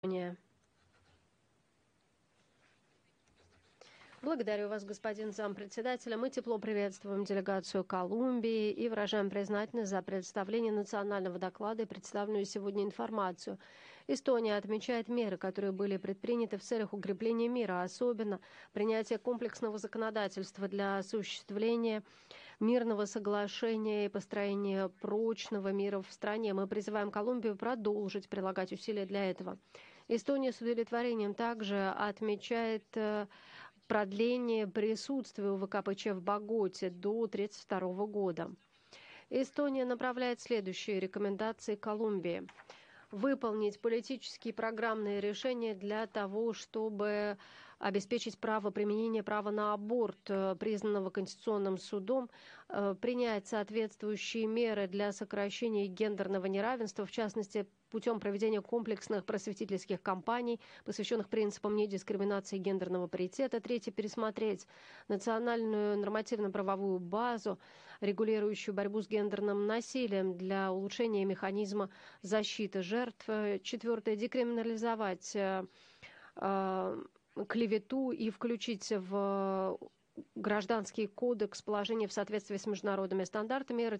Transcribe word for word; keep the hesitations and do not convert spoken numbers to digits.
Не. Благодарю вас, господин зампредседателя. Мы тепло приветствуем делегацию Колумбии и выражаем признательность за представление национального доклада и представленную сегодня информацию. Эстония отмечает меры, которые были предприняты в целях укрепления мира, особенно принятие комплексного законодательства для осуществления мирного соглашения и построения прочного мира в стране. Мы призываем Колумбию продолжить прилагать усилия для этого. Эстония с удовлетворением также отмечает э, продление присутствия УВКПЧ в Боготе до две тысячи тридцать второго года. Эстония направляет следующие рекомендации Колумбии. Выполнить политические и программные решения для того, чтобы обеспечить право применения права на аборт, признанного Конституционным судом, принять соответствующие меры для сокращения гендерного неравенства, в частности, путем проведения комплексных просветительских кампаний, посвященных принципам недискриминации и гендерного паритета. Третье, пересмотреть национальную нормативно-правовую базу, регулирующую борьбу с гендерным насилием для улучшения механизма защиты жертв. Четвертое, декриминализовать э, э, клевету и включить в Гражданский кодекс положения в соответствии с международными стандартами.